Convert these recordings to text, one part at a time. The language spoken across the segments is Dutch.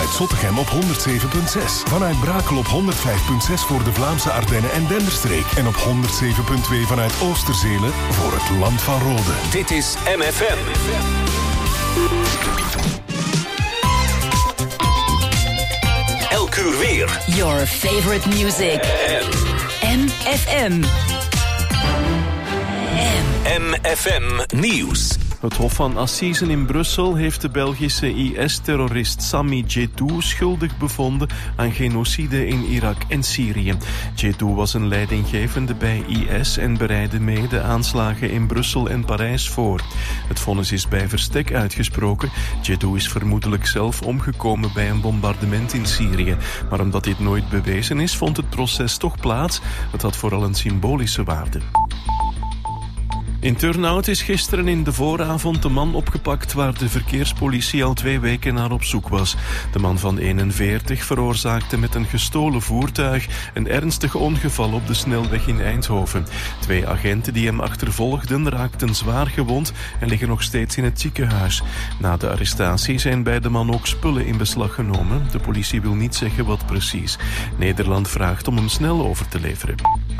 Vanuit Zottegem op 107.6. Vanuit Brakel op 105.6 voor de Vlaamse Ardennen en Denderstreek. En op 107.2 vanuit Oosterzelen voor het Land van Rode. Dit is MFM. Elk uur weer. Your favorite music. MFM. MFM Nieuws. Het Hof van Assisen in Brussel heeft de Belgische IS-terrorist Sami Djedou schuldig bevonden aan genocide in Irak en Syrië. Djedou was een leidinggevende bij IS en bereidde mee de aanslagen in Brussel en Parijs voor. Het vonnis is bij verstek uitgesproken. Djedou is vermoedelijk zelf omgekomen bij een bombardement in Syrië. Maar omdat dit nooit bewezen is, vond het proces toch plaats. Het had vooral een symbolische waarde. In Turnhout is gisteren in de vooravond de man opgepakt waar de verkeerspolitie al 2 weken naar op zoek was. De man van 41 veroorzaakte met een gestolen voertuig een ernstig ongeval op de snelweg in Eindhoven. 2 agenten die hem achtervolgden raakten zwaar gewond en liggen nog steeds in het ziekenhuis. Na de arrestatie zijn bij de man ook spullen in beslag genomen. De politie wil niet zeggen wat precies. Nederland vraagt om hem snel over te leveren.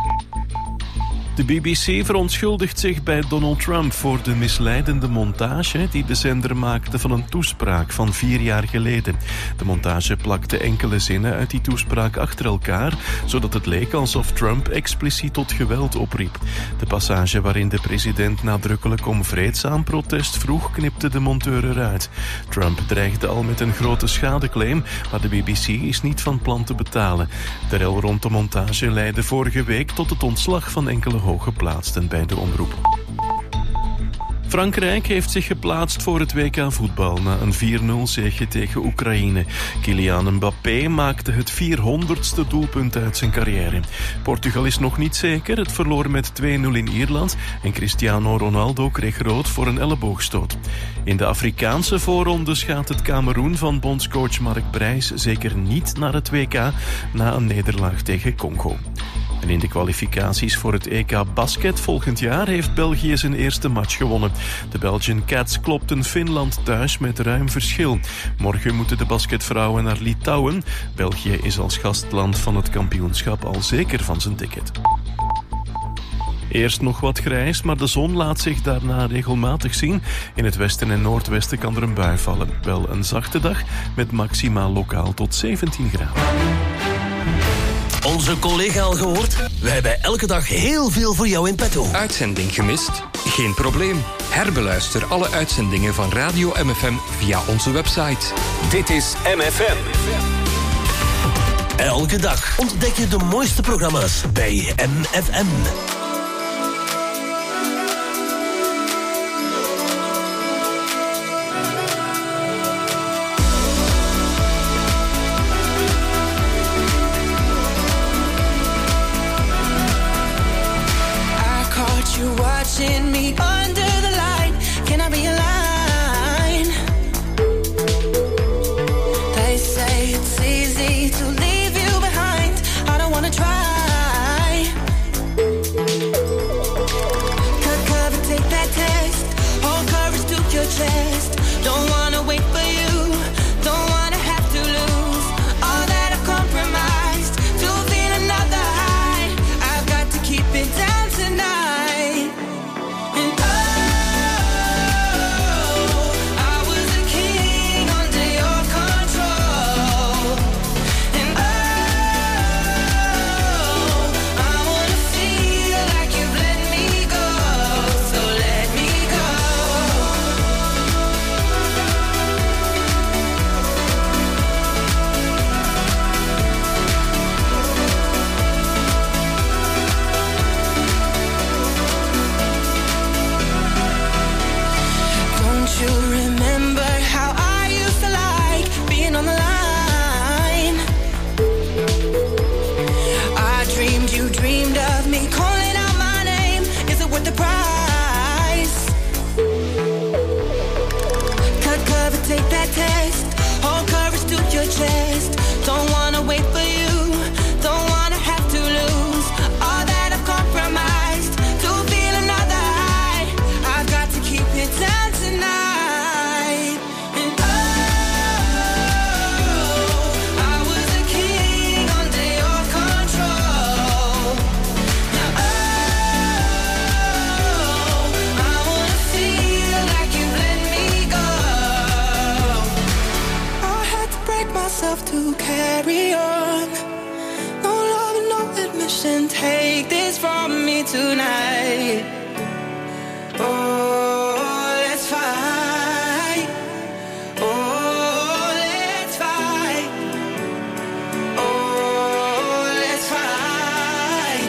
De BBC verontschuldigt zich bij Donald Trump voor de misleidende montage die de zender maakte van een toespraak van 4 jaar geleden. De montage plakte enkele zinnen uit die toespraak achter elkaar, zodat het leek alsof Trump expliciet tot geweld opriep. De passage waarin de president nadrukkelijk om vreedzaam protest vroeg, knipte de monteur eruit. Trump dreigde al met een grote schadeclaim, maar de BBC is niet van plan te betalen. De rel rond de montage leidde vorige week tot het ontslag van enkele hooggeplaatsten bij de omroep. Frankrijk heeft zich geplaatst voor het WK voetbal na een 4-0 zege tegen Oekraïne. Kylian Mbappé maakte het 400ste doelpunt uit zijn carrière. Portugal is nog niet zeker, het verloor met 2-0 in Ierland en Cristiano Ronaldo kreeg rood voor een elleboogstoot. In de Afrikaanse voorrondes gaat het Kameroen van bondscoach Mark Brijs zeker niet naar het WK na een nederlaag tegen Congo. En in de kwalificaties voor het EK Basket volgend jaar heeft België zijn eerste match gewonnen. De Belgian Cats klopten Finland thuis met ruim verschil. Morgen moeten de basketvrouwen naar Litouwen. België is als gastland van het kampioenschap al zeker van zijn ticket. Eerst nog wat grijs, maar de zon laat zich daarna regelmatig zien. In het westen en noordwesten kan er een bui vallen. Wel een zachte dag met maximaal lokaal tot 17 graden. Onze collega al gehoord? Wij hebben elke dag heel veel voor jou in petto. Uitzending gemist? Geen probleem. Herbeluister alle uitzendingen van Radio MFM via onze website. Dit is MFM. Elke dag ontdek je de mooiste programma's bij MFM. Watching me under the light, can I be a line? They say it's easy to leave you behind. I don't wanna try. Cut cover, take that test. Hold courage to your chest. Don't wanna wait for you. Don't wanna have to lose all that I've compromised to feel another high. I've got to keep it down tonight. Don't wanna wait for you. Don't wanna have to lose all that I've compromised to feel another high. I've got to keep it down tonight. And oh, myself to carry on. No love and no admission. Take this from me tonight. Oh, let's fight. Oh, let's fight. Oh, let's fight.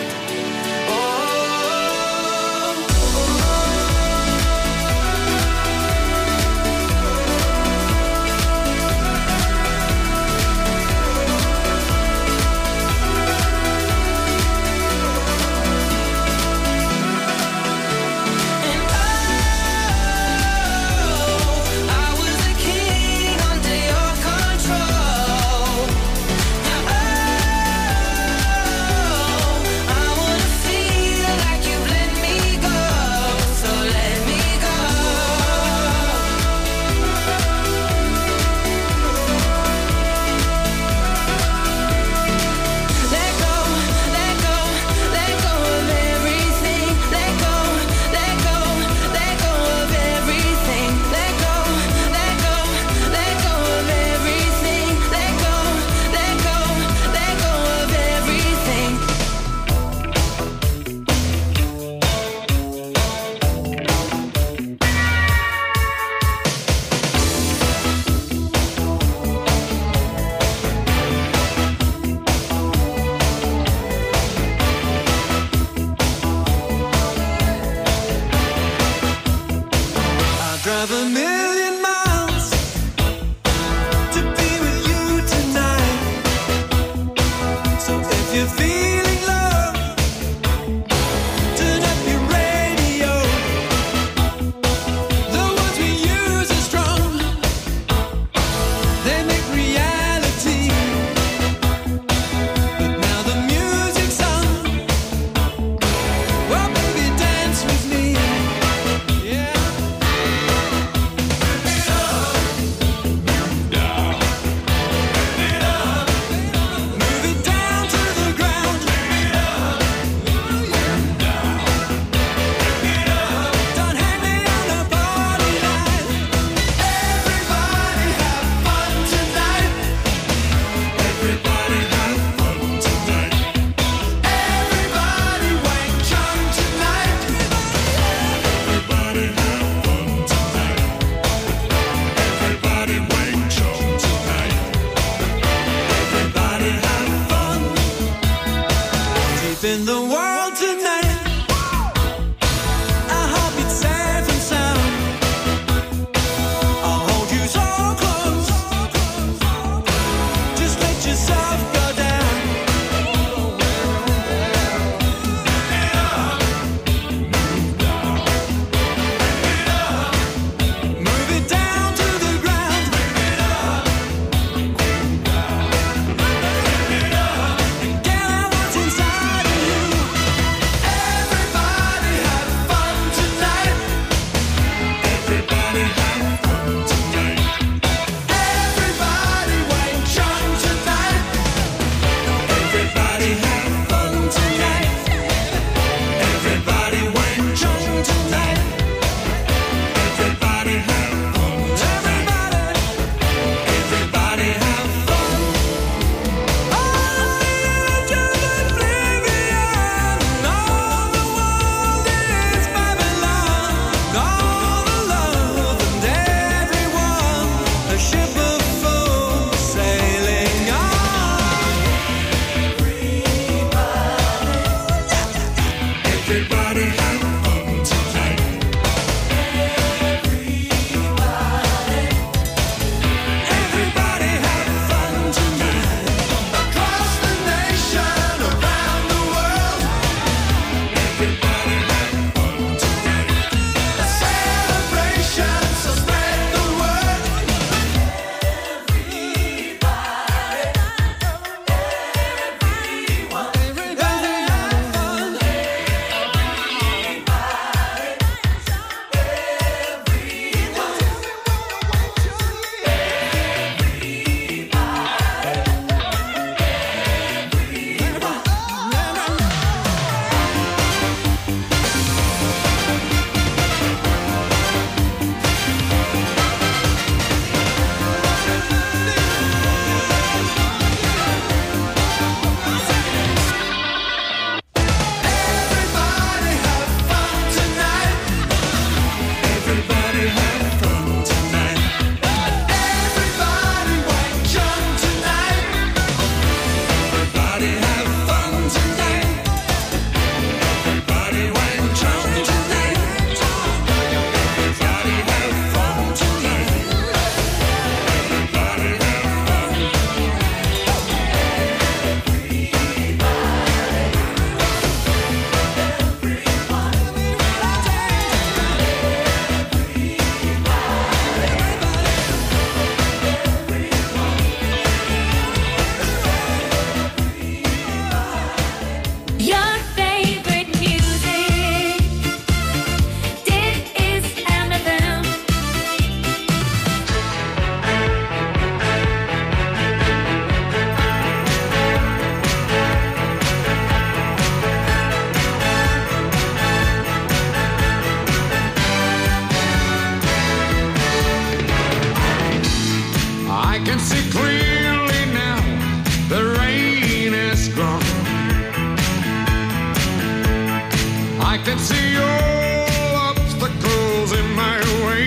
can see all obstacles in my way.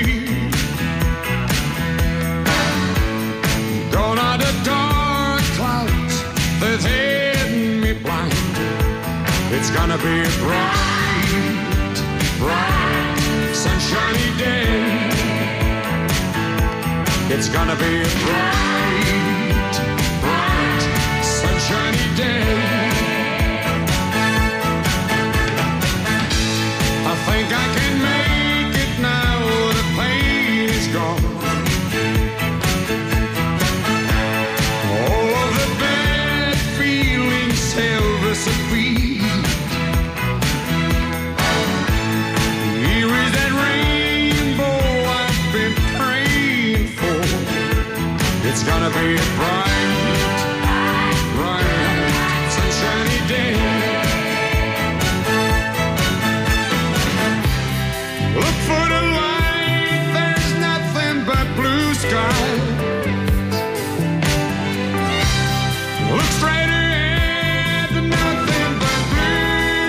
Gone are the dark clouds that hid me blind. It's gonna be a bright, bright, sunshiny day. It's gonna be a bright, bright, sunshiny day. I think I can make it now, the pain is gone. All of the bad feelings have disappeared. Here is that rainbow I've been praying for. It's gonna be a bright, bright, sunshiny day. Look for the light, there's nothing but blue sky. Look straight ahead, nothing but blue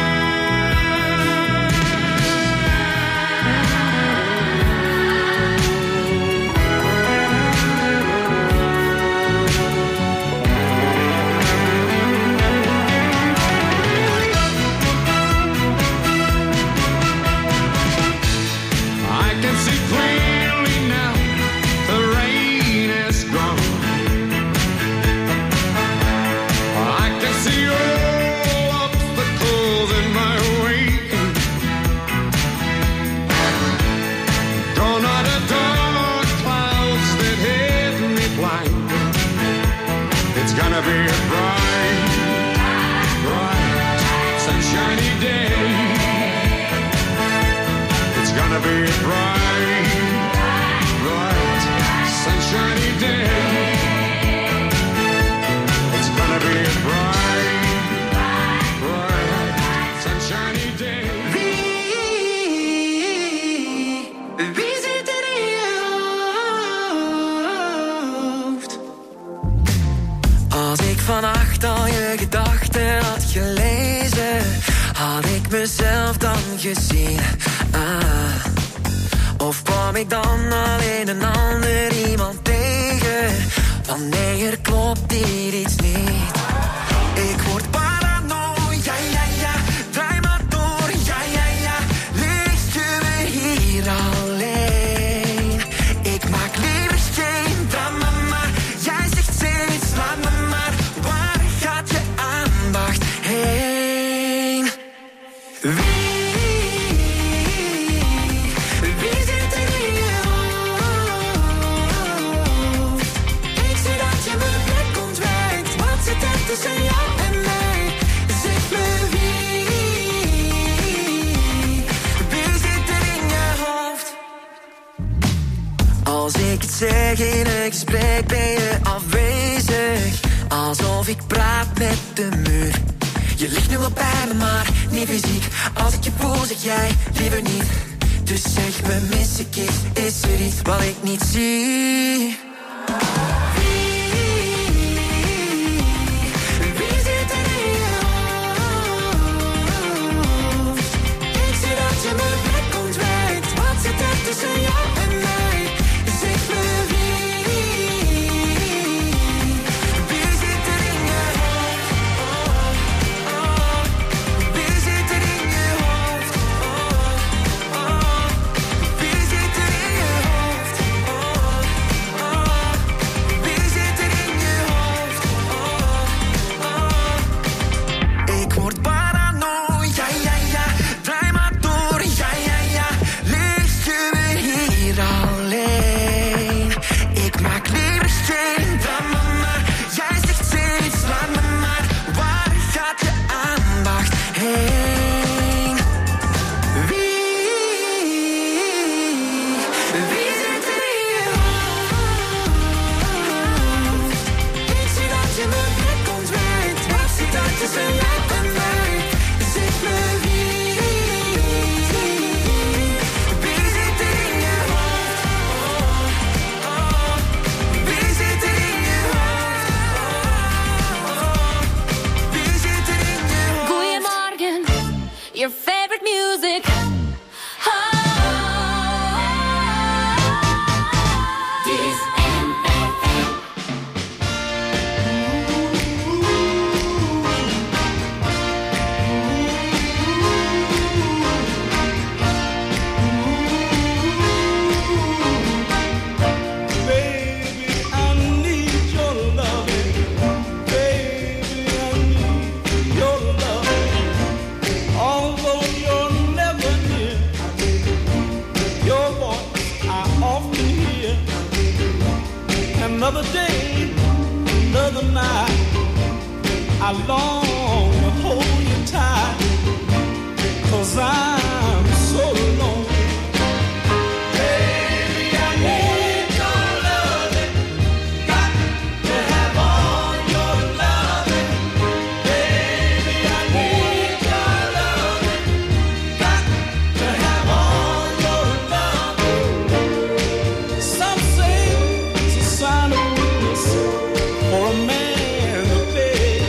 I can see clearly now, the rain is gone. I can see all obstacles in my way. Gone are the dark clouds that hid me blind. It's gonna be a bright, bright, sunshiny day. It's gonna be a bright, bright, sunshiny day. It's gonna be a bright, bright, sunshiny day. Wie zit er in je hoofd? Als ik vannacht al je gedachten had gelezen, had ik mezelf dan gezien. Of kwam ik dan alleen een ander iemand tegen? Want nee, er klopt hier iets niet. Ik word paranoia, ja, ja, draai maar door, ja, ja, ja. Ligt je me hier alleen? Ik maak liever geen drama, maar jij zegt steeds, laat me maar. Waar gaat je aandacht heen? Wie zit er in je hoofd? Ik zie dat je mijn blik ontwijkt. Wat zit er tussen jou en mij? Zeg me wie zit er in je hoofd? Als ik het zeg in een gesprek ben je afwezig. Alsof ik praat met de muur. Je ligt nu wel bij me, maar niet fysiek. Als ik je voel, zeg jij liever niet. Dus zeg me, mis ik iets? Is er iets wat ik niet zie? Wie zit er in je hoofd? Ik zie dat je mijn blik ontwijkt. Wat zit er tussen jou en mij? Zeg me wie zit er in je hoofd? Wie zit er in je hoofd? Wie zit er in je hoofd? Another day, another night, I long to hold you tight, 'cause I'm so lonely. Baby, I need your loving, got to have all your loving. Baby, I need your loving, got to have all your loving. Some say it's a sign of weakness for a man to beg.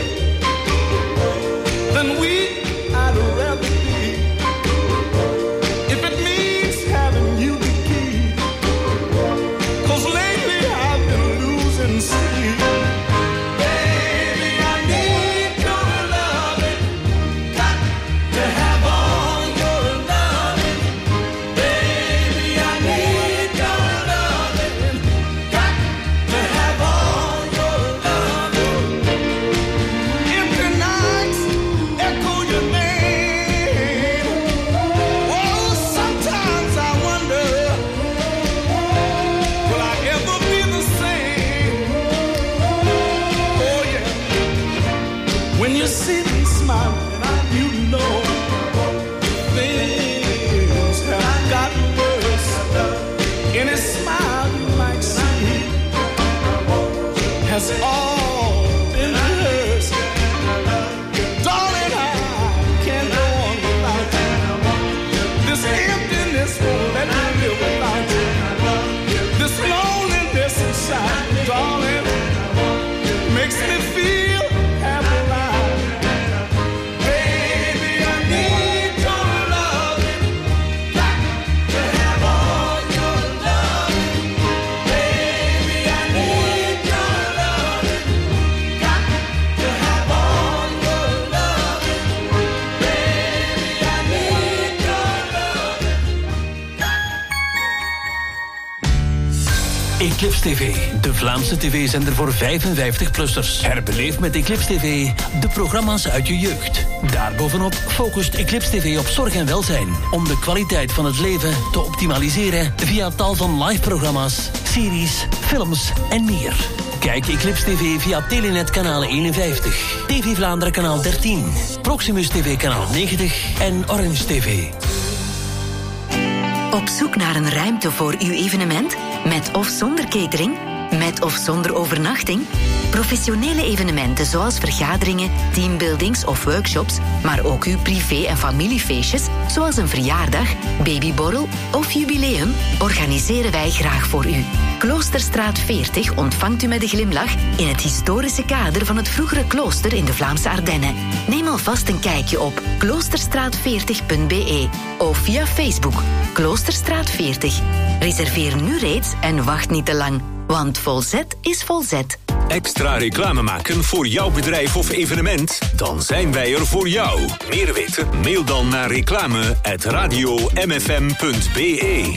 Then weak I'd rather be, if it means having you to keep. 'Cause lately I've been losing sleep. Baby, I need your loving, got to have all your loving. Baby, I need your loving, got to have all your loving. Empty nights echo your name. Oh, sometimes I wonder, will I ever be the same? Oh yeah, when you see me smiling, you know things have gotten worse. Any smile you might see has all been rehearsed. Darling, I can't go on without you. This emptiness won't let me live without you. This loneliness inside, darling, makes me feel half alive. Baby, I need your loving, got to have all your loving. Baby, I need your loving, got to have all your loving. Baby, I need your loving. Eclipse TV, de Vlaamse tv-zender voor 55-plussers. Herbeleef met Eclipse TV de programma's uit je jeugd. Daarbovenop focust Eclipse TV op zorg en welzijn, om de kwaliteit van het leven te optimaliseren via tal van live-programma's, series, films en meer. Kijk Eclipse TV via Telenet kanaal 51, TV Vlaanderen kanaal 13, Proximus TV kanaal 90 en Orange TV. Op zoek naar een ruimte voor uw evenement? Met of zonder catering? Met of zonder overnachting? Professionele evenementen zoals vergaderingen, teambuildings of workshops, maar ook uw privé- en familiefeestjes, zoals een verjaardag, babyborrel of jubileum, organiseren wij graag voor u. Kloosterstraat 40 ontvangt u met een glimlach in het historische kader van het vroegere klooster in de Vlaamse Ardennen. Neem alvast een kijkje op kloosterstraat40.be of via Facebook Kloosterstraat 40. Reserveer nu reeds en wacht niet te lang, want Volzet is Volzet. Extra reclame maken voor jouw bedrijf of evenement? Dan zijn wij er voor jou. Meer weten? Mail dan naar reclame@radiomfm.be.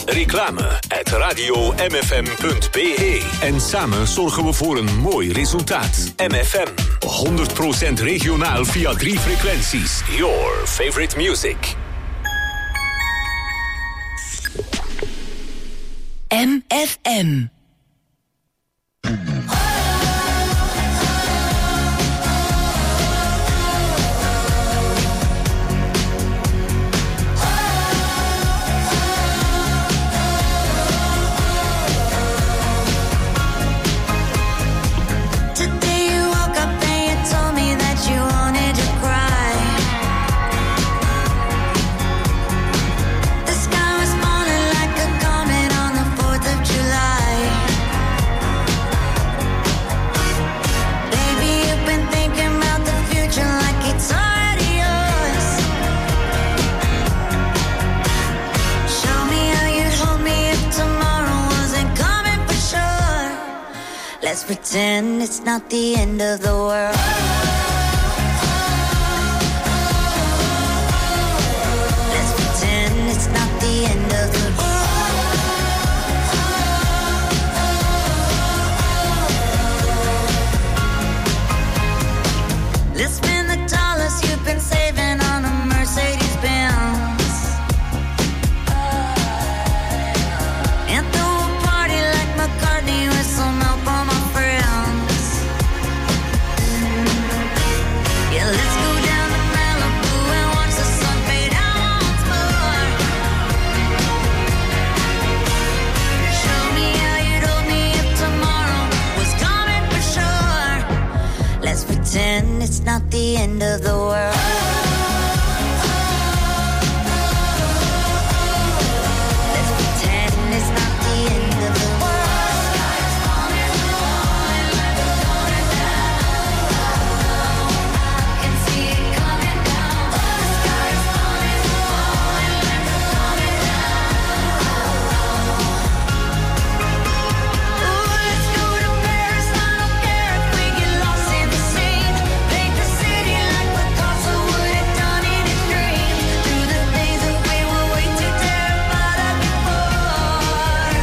Reclame@radiomfm.be. En samen zorgen we voor een mooi resultaat. MFM. 100% regionaal via 3 frequenties. Your favorite music. MFM. Let's pretend it's not the end of the world. Let's pretend it's not the end of the world. Let's spend the dollars you've been saving on a Mercedes-Benz. And throw a party like McCartney with some help on my friends. it's not the end of the world. Let's pretend it's not the end of the world. Sky's falling, falling like it's going down. I can see it coming down. The sky's falling, falling like it's coming down. Ooh, let's go to Paris. I don't care if we get lost in the scenes. Paint the city like Picasso would have done in his dreams. Do the things that we were way too terrified of before.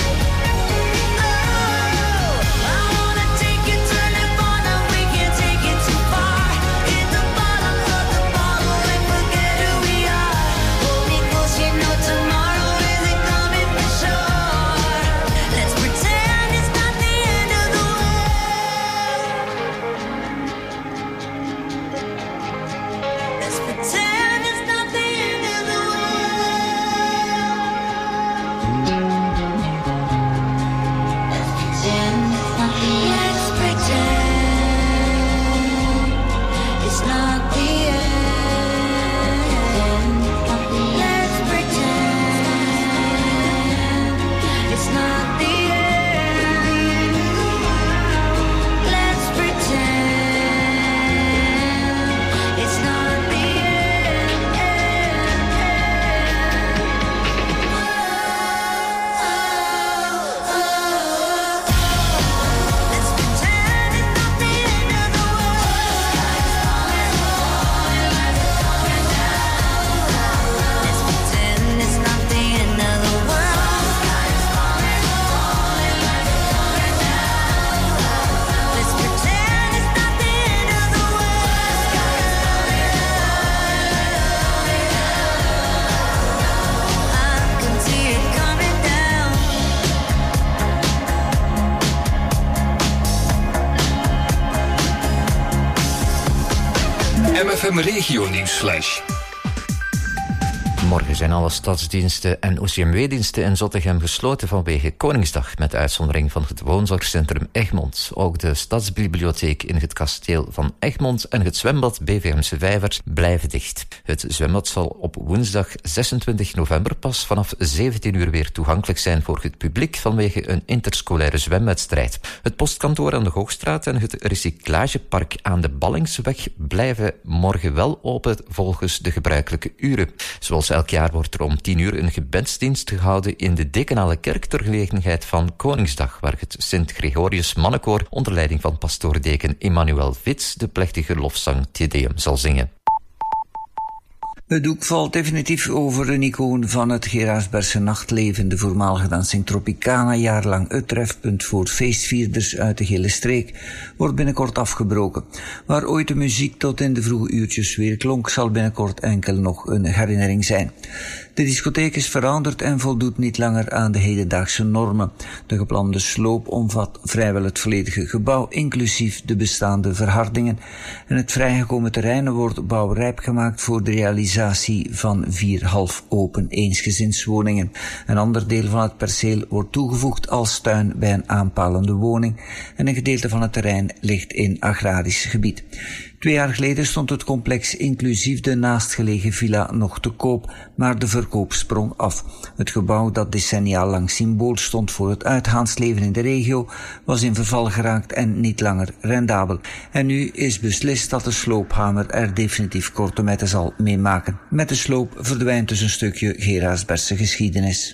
Oh, I wanna take you to Nirvana. We can't take it too far. Hit the bottom of the bottle and forget who we are. Hold me close, you know tomorrow isn't coming for sure. Let's pretend it's not the end of the world. Let's pretend it's not the end of the Let's pretend it's not the end. Let's pretend it's not the end. Let's pretend it's not the Let's pretend it's not the end of the world. Sky's falling, falling like it's going down. Let's pretend it's not the end of the world. Sky's falling, falling like it's going down. Let's pretend it's not the end of the world. Sky's falling, I can see it coming down. MFM Regio Nieuwsflash. Morgen zijn alle stadsdiensten en OCMW-diensten in Zottegem gesloten vanwege Koningsdag, met uitzondering van het woonzorgcentrum Egmond. Ook de stadsbibliotheek in het kasteel van Egmond en het zwembad BVMse Vijvers blijven dicht. Het zwembad zal op woensdag 26 november pas vanaf 17 uur weer toegankelijk zijn voor het publiek vanwege een interscholaire zwemwedstrijd. Het postkantoor aan de Hoogstraat en het recyclagepark aan de Ballingsweg blijven morgen wel open volgens de gebruikelijke uren. Zoals elk jaar wordt er om 10 uur een gebedsdienst gehouden in de Dekenale Kerk ter gelegenheid van Koningsdag, waar het Sint-Gregorius Mannenkoor onder leiding van pastoor-deken Emmanuel Vits de plechtige lofzang Te Deum zal zingen. Het doek valt definitief over een icoon van het Geraardsbergse nachtleven. De voormalige dansing Tropicana, jarenlang het trefpunt voor feestvierders uit de gele streek, wordt binnenkort afgebroken. Waar ooit de muziek tot in de vroege uurtjes weer klonk, zal binnenkort enkel nog een herinnering zijn. De discotheek is veranderd en voldoet niet langer aan de hedendaagse normen. De geplande sloop omvat vrijwel het volledige gebouw, inclusief de bestaande verhardingen. En het vrijgekomen terrein wordt bouwrijp gemaakt voor de realisatie van 4 half open eensgezinswoningen. Een ander deel van het perceel wordt toegevoegd als tuin bij een aanpalende woning. En een gedeelte van het terrein ligt in agrarisch gebied. 2 jaar geleden stond het complex inclusief de naastgelegen villa nog te koop, maar de verkoop sprong af. Het gebouw dat decennia lang symbool stond voor het uitgaansleven in de regio was in verval geraakt en niet langer rendabel. En nu is beslist dat de sloophamer er definitief korte metten zal mee maken. Met de sloop verdwijnt dus een stukje Geraardsbergse geschiedenis.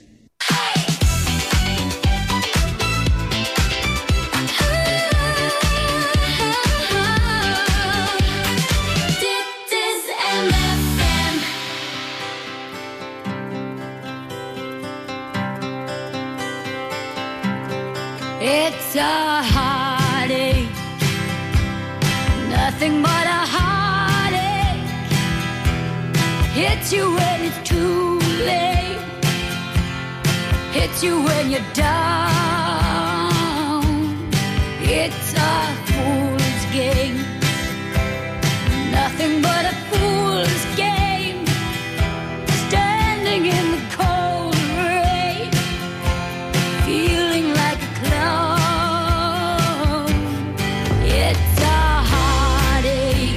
It's a heartache, nothing but a heartache. Hits you when it's too late, hits you when you're down. It's a fool's game, nothing but a fool's game. Standing in the cold rain, feeling like a clown. It's a heartache,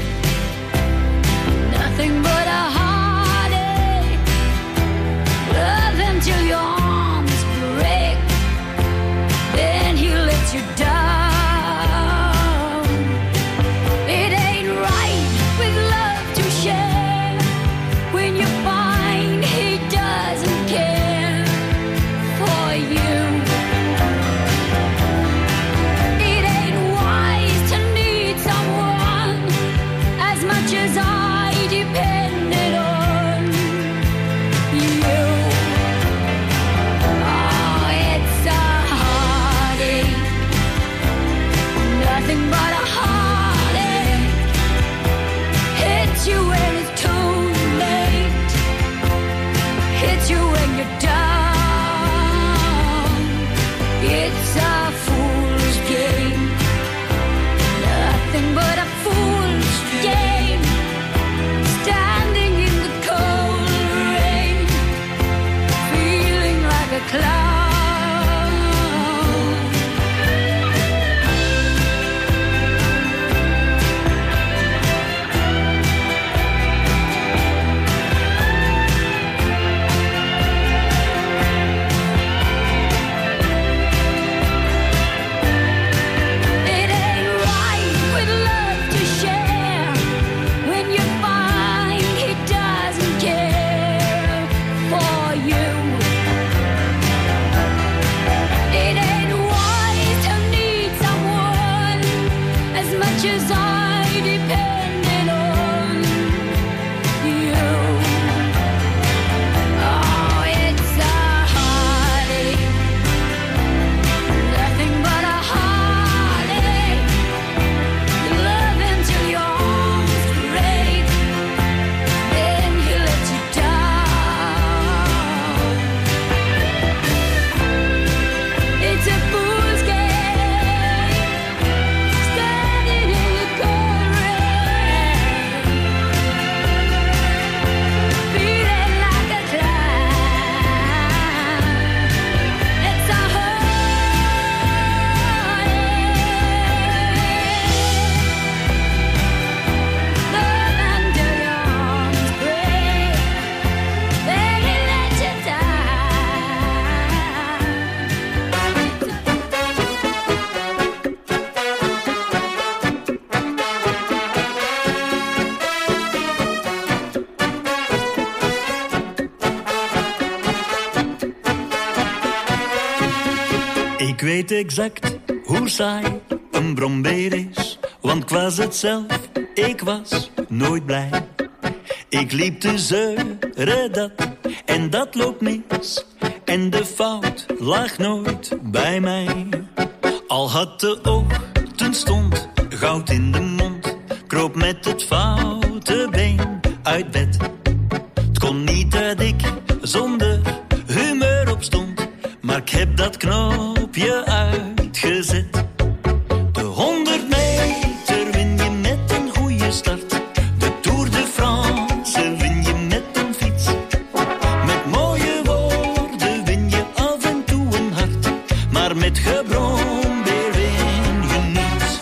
weet exact hoe saai een brombeer is. Want ik was het zelf, ik was nooit blij. Ik liep te zeuren dat en dat loopt mis. En de fout lag nooit bij mij. Al had de ochtendstond goud in de mond. Kroop met het foute been uit bed. Het kon niet dat ik zonder humeur opstond. Maar ik heb dat knopje uitgezet. De 100 meter win je met een goede start. De Tour de France win je met een fiets. Met mooie woorden win je af en toe een hart. Maar met gebrombeer win je niets.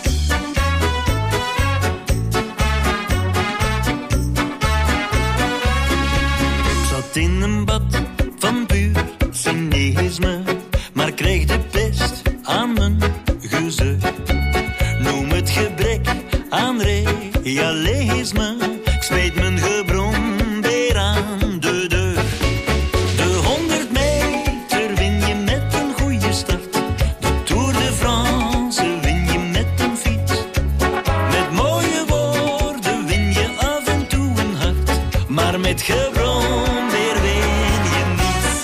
Ik zat in een bad van puur cynisme, maar kreeg de pest aan mijn gezeur. Noem het gebrek aan realisme. Ik smeet mijn gebrombeer aan de deur. De 100 meter win je met een goede start. De Tour de France win je met een fiets. Met mooie woorden win je af en toe een hart. Maar met gebrombeer win je niets.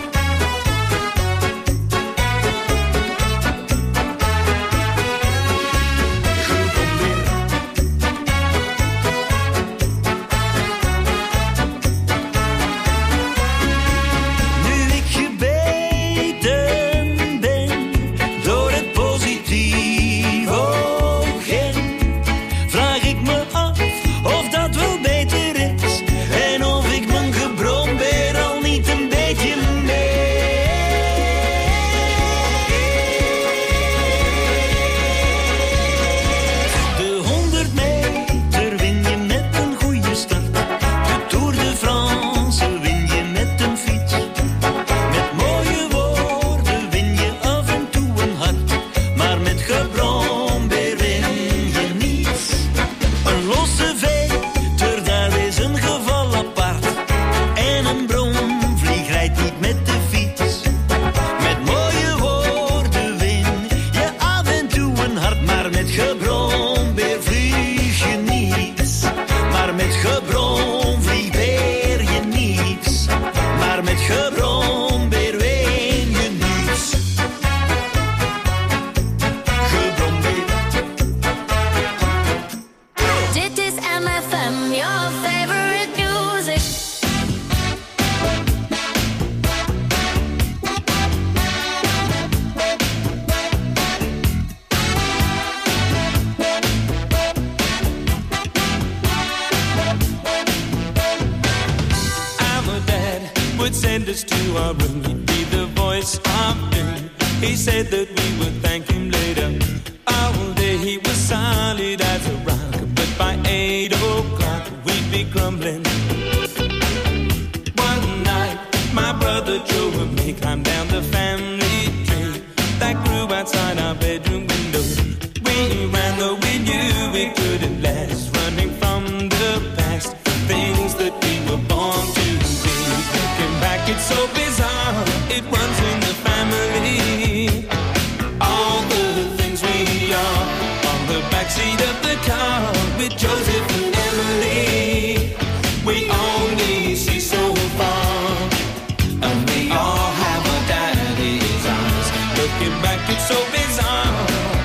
Nu ik gebeten ben door het positief oogje, vraag ik me af of dat wel beter is. En of ik mijn gebrombeer al niet een beetje De 100 meter win je met een goede start. De Tour de France win je met een fiets. Met mooie woorden win je af en toe een hart. Maar met gebrombeer win je niets. Een losse veter, dat is een geval apart. En een bromvlieg rijdt niet met de fiets. Met mooie woorden win je af en toe een hart. Maar met gebrombeer vlieg je niets. Maar met gebromvlieg beer je niets. Maar met gebrombeer win je niets. Gebrombeer. Dit is MFM, your favorite music. Our dad would send us to our room. He'd be the voice of doom. He said that we would thank him later. All day he was solid as a rock. But by 8 o'clock we'd be crumbling. One night my brother Joe and me climbed down the family tree that grew outside our bedroom window. We ran though we knew it couldn't last, running from the past, things that we were born to be. Looking back, it's so bizarre, it runs in the family. All the things we are on the backseat of the car with Joseph and Emily. We only see so far, and we all have a daddy's eyes. Looking back, it's so bizarre.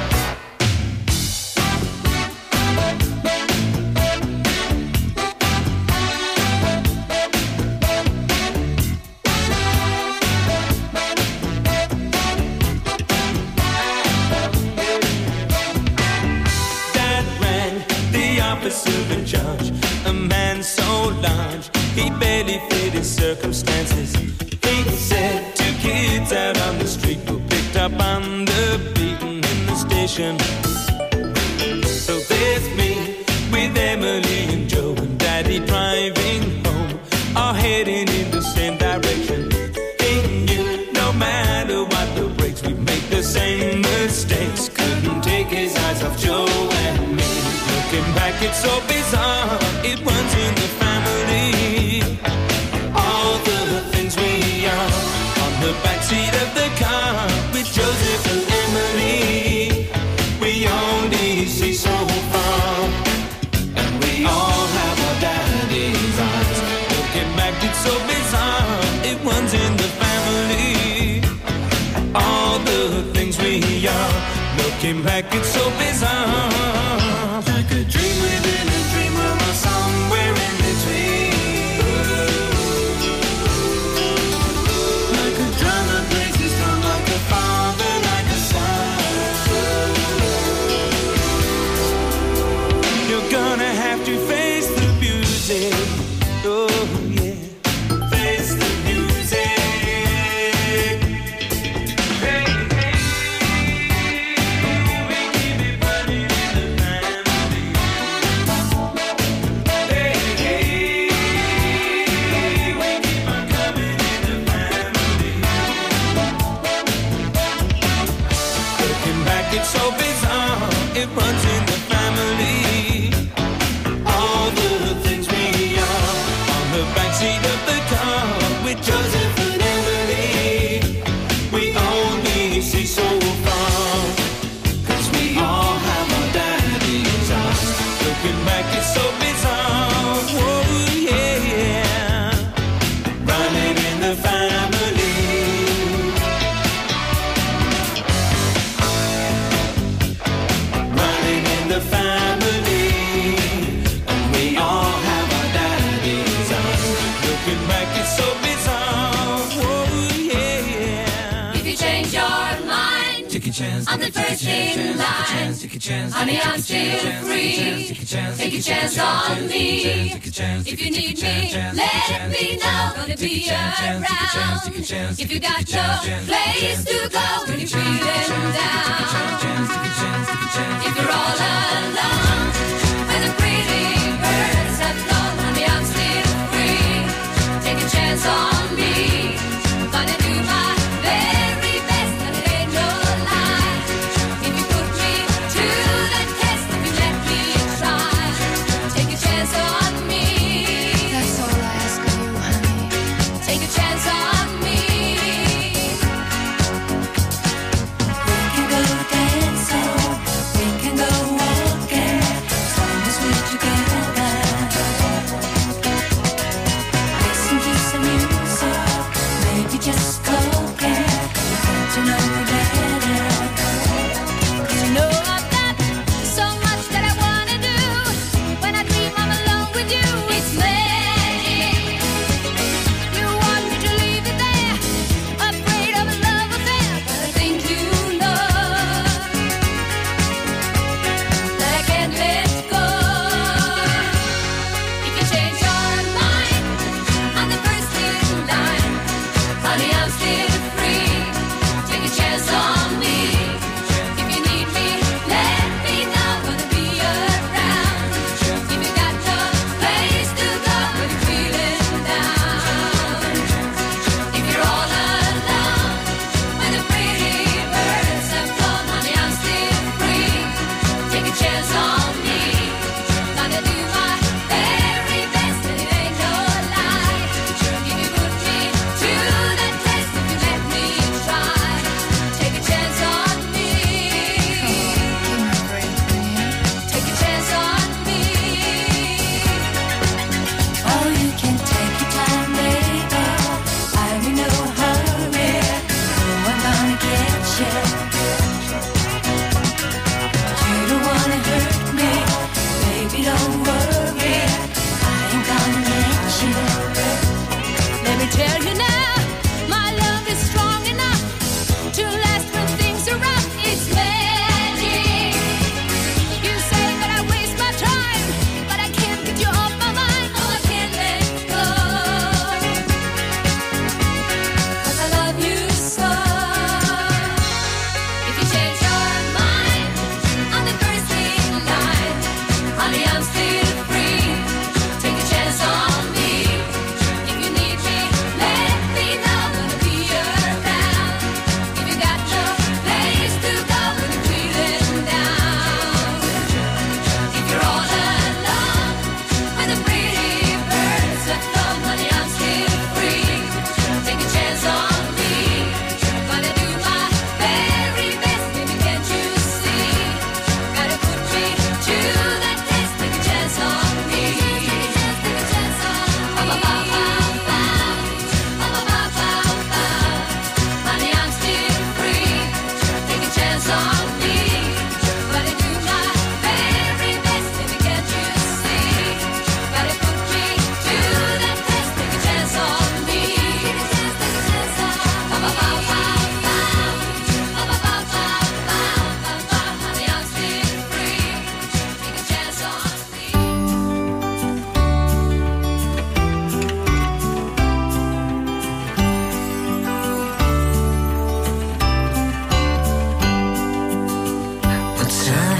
Dad ran the officer in charge, a man so large he barely fit his circumstances. He said 2 kids out on the street were picked up on the beaten in the station. So there's me with Emily and Joe and Daddy driving home, all heading in the same direction. He knew no matter what the brakes, we make the same mistakes. Couldn't take his eyes off Joe and me. Looking back, it's so bizarre, it runs in the family. All the things we are on the backseat of the car with Joseph and Emily. Looking back, it's so bizarre. Like a dream within a dream, or somewhere in between. Like a drum that breaks its drum, like a father, like a son. You're gonna have to face the music. Oh yeah, face the music. It's so bizarre, it runs in the family. All the things we are on the backseat of the car with Joseph and Emily. We only see so far, 'cause we all have our daddy's eyes. Looking back, it's so bizarre. Whoa, yeah, yeah. Running in the family. The family, and we all have our daddy's eyes. Looking back, it's so bizarre. Whoa, yeah, yeah. If you change your mind, take a chance. I'm the first in line. Take a chance. Honey, I'm still free. Take a chance on me. If you need me, let me know. Gonna be around. If you got no place to go when you're feeling down. If you're all alone, when the pretty birds have flown, honey, I'm still free. Take a chance on me. Gonna do my very best, and it ain't no lie. If you put me to the test, if you let me try, take a chance on me. That's all I ask of you, honey. Take a chance on me. We can go dancing.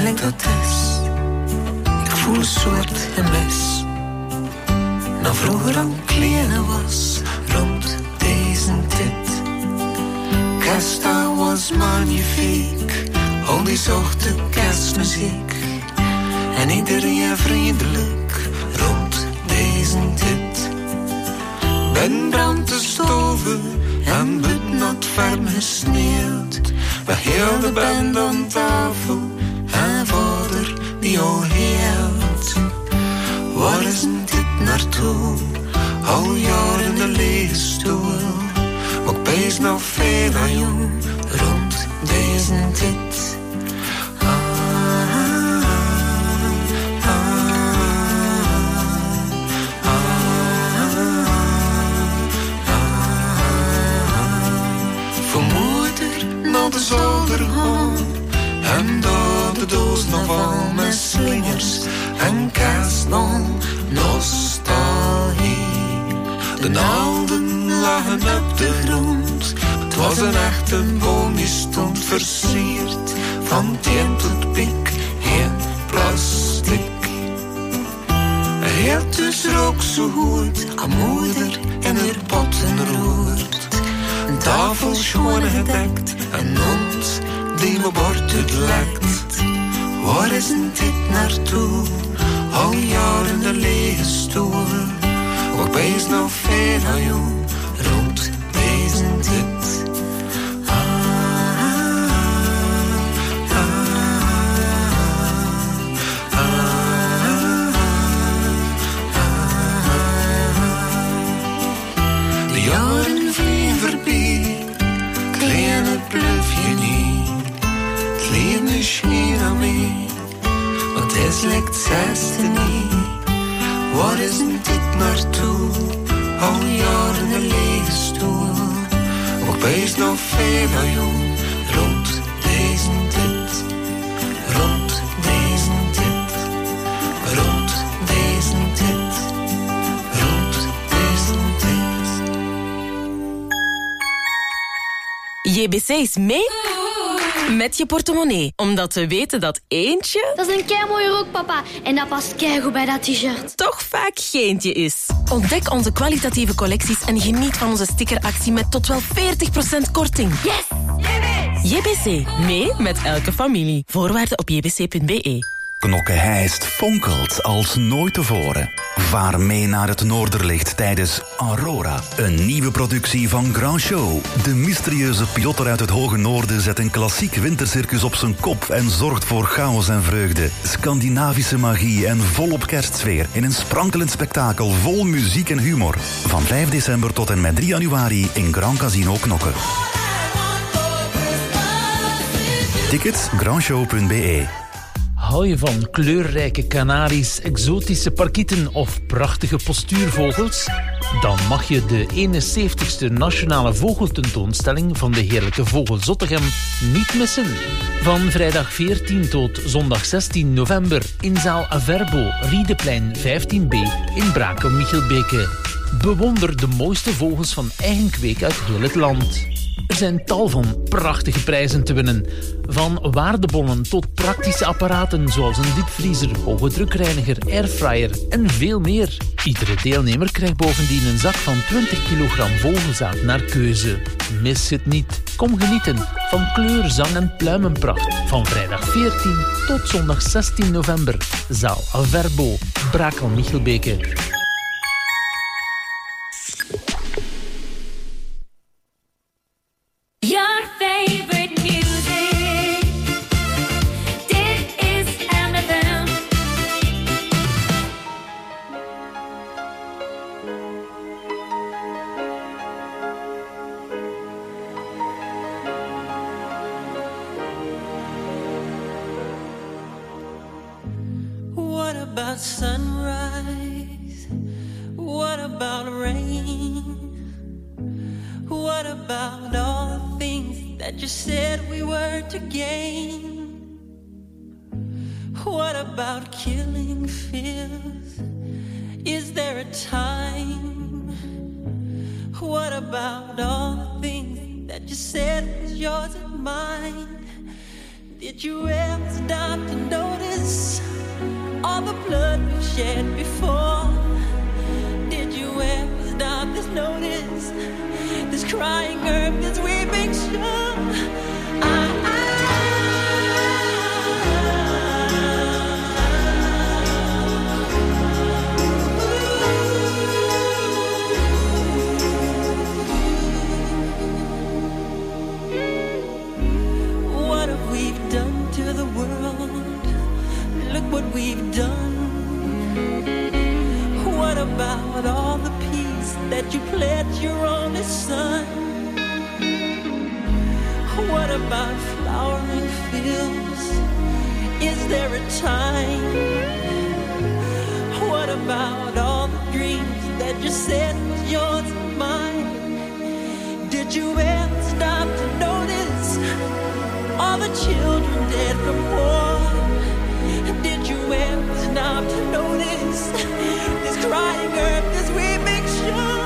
klinkt dat is. Ik voel een soort gemis. Nou vroeger aan kleine was, rond deze tijd. Kerstdag was magnifiek, al die zachte kerstmuziek. En iedereen vriendelijk, rond deze tijd. Ben brandt de stoven en buiten had ferm gesneeuwd. We heel de band aan tafel en vader die al hield. Waar is dit naartoe? Al jaren de lege stoel. Maar ik pees nog veel aan jong rond deze tijd. De zolder gaan en daar de doos nog vol met slingers en kaas dan nostalgie. De naalden lagen op de grond, het was een echte boom die stond versierd van teen tot piek in plastic. Hij had dus ook zo goed aan moeder en haar potten roert. Een tafel schoon gedekt, een hond die mijn bord uitlekt. Waar is dit naartoe? Al jaren de lege stoel. Ik wees nog veel aan jou rond deze tijd. De jaren vliegen voorbij. Kleine bluffje niet, het leven is hier aan mij, want het is lijkt 16 niet. Waar is dit naartoe? Al jaren de lege stoel. Ik wees nog veel aan jou rond deze tijd, rond deze tijd, rond deze tijd, rond deze tijd. JBC is mee met je portemonnee. Omdat we weten dat eentje... Dat is een keimooie rok, papa. En dat past keigoed bij dat t-shirt. Toch vaak geentje is. Ontdek onze kwalitatieve collecties en geniet van onze stickeractie met tot wel 40% korting. Yes! JBC. Mee met elke familie. Voorwaarden op jbc.be. Knokke-Heist fonkelt als nooit tevoren. Vaar mee naar het Noorderlicht tijdens Aurora. Een nieuwe productie van Grand Show. De mysterieuze pilotter uit het hoge noorden zet een klassiek wintercircus op zijn kop en zorgt voor chaos en vreugde. Scandinavische magie en volop kerstsfeer in een sprankelend spektakel vol muziek en humor. Van 5 december tot en met 3 januari in Grand Casino Knokke. Tickets grandshow.be. Hou je van kleurrijke kanaries, exotische parkieten of prachtige postuurvogels? Dan mag je de 71ste Nationale Vogeltentoonstelling van de Heerlijke Vogel Zottegem niet missen. Van vrijdag 14 tot zondag 16 november in zaal Averbo, Riedeplein 15b in Brakel-Michelbeke. Bewonder de mooiste vogels van eigen kweek uit heel het land. Er zijn tal van prachtige prijzen te winnen. Van waardebonnen tot praktische apparaten zoals een diepvriezer, hoge drukreiniger, airfryer en veel meer. Iedere deelnemer krijgt bovendien een zak van 20 kilogram vogelzaad naar keuze. Mis het niet. Kom genieten van kleur, zang en pluimenpracht. Van vrijdag 14 tot zondag 16 november. Zaal Averbo, Brakel-Michelbeke. Your favorite music. Dit is MFM. What about sunrise? What about rain? What about all the things that you said we were to gain? What about killing fears? Is there a time? What about all the things that you said was yours and mine? Did you ever stop to know the blood we've shed before. Did you ever stop this notice? This crying earth, this weeping shore. What have we done to the world? Look what we've done. What about all the peace that you pledged your only son? What about flowering fields? Is there a time? What about all the dreams that you said was yours and mine? Did you ever stop to notice all the children dead from war? Did you ever stop to notice this crying earth, this weeping shore?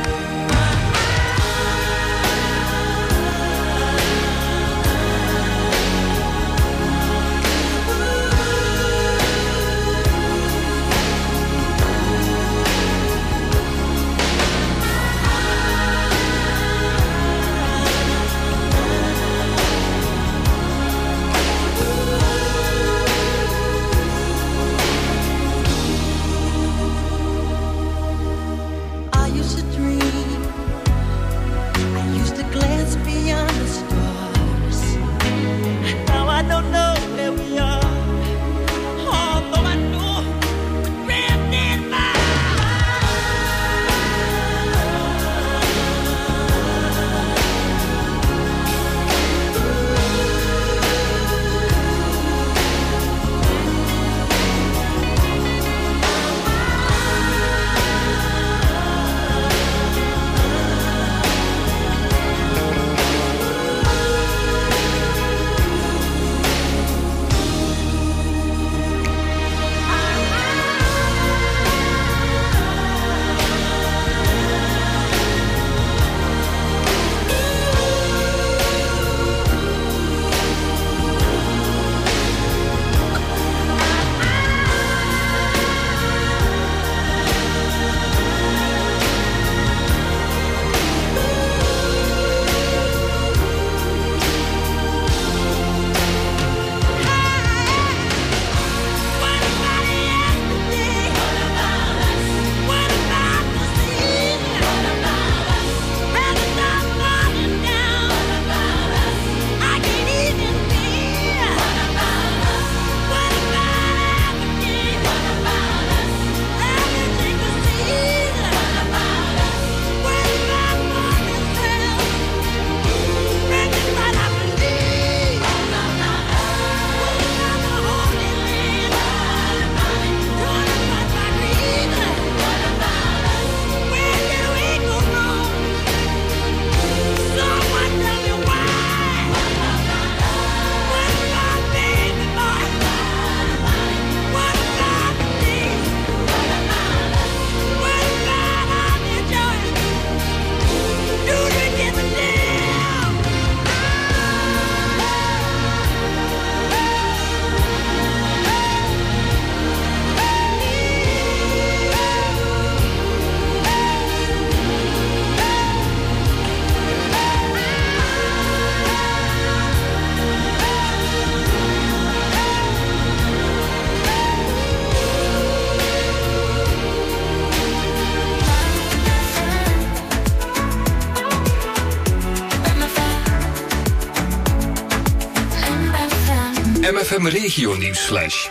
MFM Regio Nieuwsflash.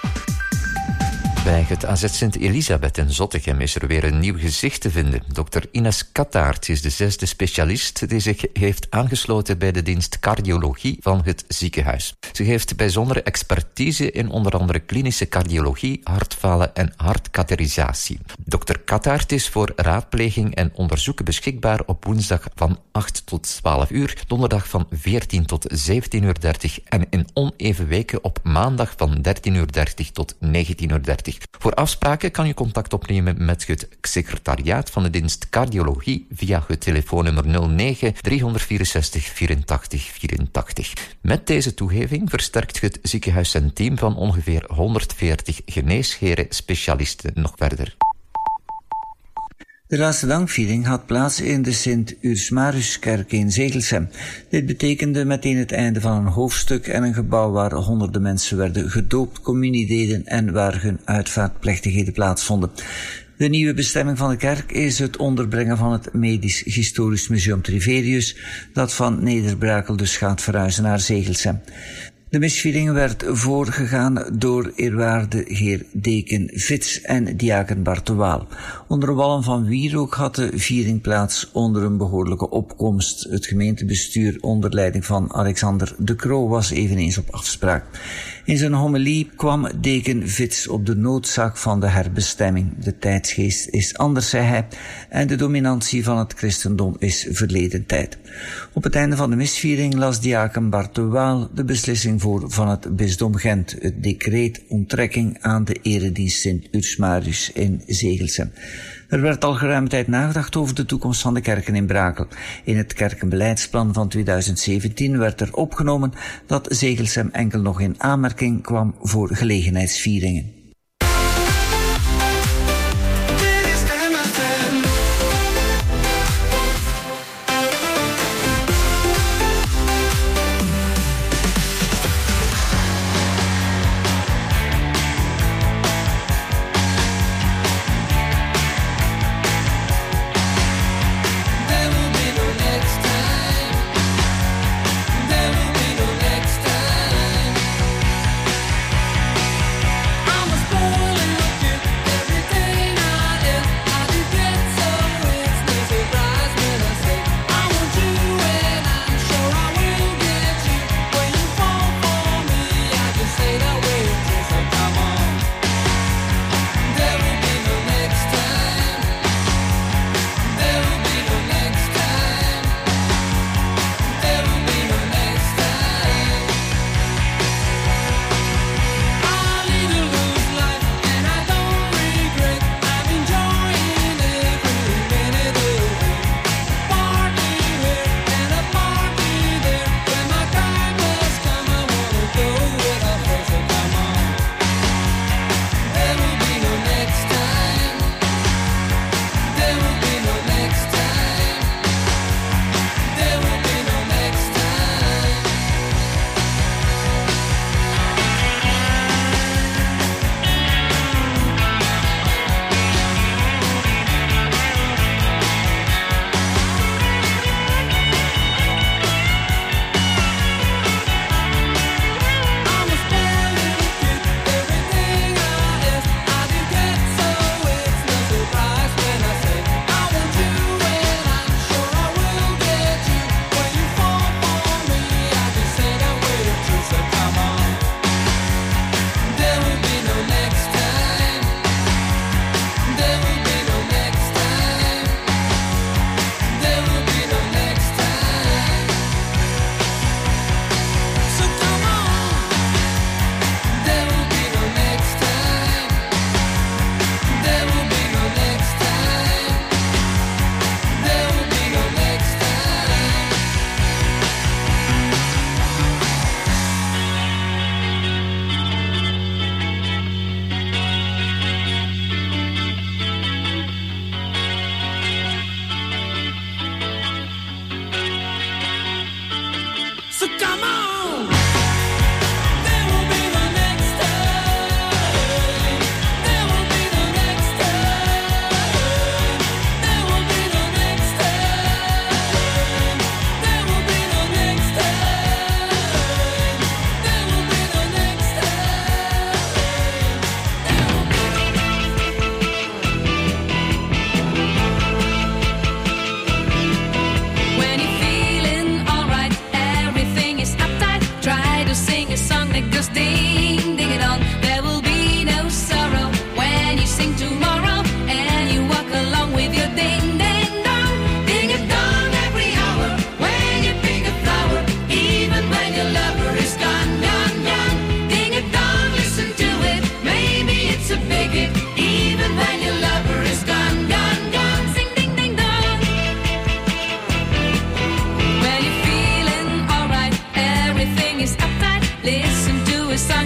Bij het AZ Sint-Elisabeth in Zottegem is er weer een nieuw gezicht te vinden. Dr. Ines Kattaert is de 6e specialist die zich heeft aangesloten bij de dienst cardiologie van het ziekenhuis. Ze heeft bijzondere expertise in onder andere klinische cardiologie, hartfalen en hartkatheterisatie. Dr. Kattaert is voor raadpleging en onderzoeken beschikbaar op woensdag van 8 tot 12 uur, donderdag van 14 tot 17:30 en in oneven weken op maandag van 13:30 tot 19:30. 20. Voor afspraken kan je contact opnemen met het secretariaat van de dienst Cardiologie via het telefoonnummer 09 364 84 84. Met deze toegeving versterkt het ziekenhuis zijn team van ongeveer 140 geneesheren specialisten nog verder. De laatste dankviering had plaats in de Sint-Ursmaruskerk in Zegelsem. Dit betekende meteen het einde van een hoofdstuk en een gebouw waar honderden mensen werden gedoopt, communie deden en waar hun uitvaartplechtigheden plaatsvonden. De nieuwe bestemming van de kerk is het onderbrengen van het Medisch Historisch Museum Triverius, dat van Neder-Brakel dus gaat verhuizen naar Zegelsem. De misviering werd voorgegaan door eerwaarde heer Deken Vits en diaken Bart de Waal. Onder wallen van wierook had de viering plaats onder een behoorlijke opkomst. Het gemeentebestuur onder leiding van Alexander de Croo was eveneens op afspraak. In zijn homilie kwam Deken Vits op de noodzaak van de herbestemming. De tijdsgeest is anders, zei hij, en de dominantie van het christendom is verleden tijd. Op het einde van de misviering las diaken Bart de Waal de beslissing voor van het bisdom Gent, het decreet onttrekking aan de eredienst Sint-Ursmarus in Zegelsem. Er werd al geruime tijd nagedacht over de toekomst van de kerken in Brakel. In het kerkenbeleidsplan van 2017 werd er opgenomen dat Zegelsem enkel nog in aanmerking kwam voor gelegenheidsvieringen. I'm a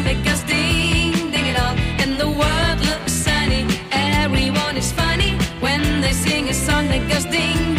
that goes ding, ding it all. And the world looks sunny, everyone is funny when they sing a song that goes ding,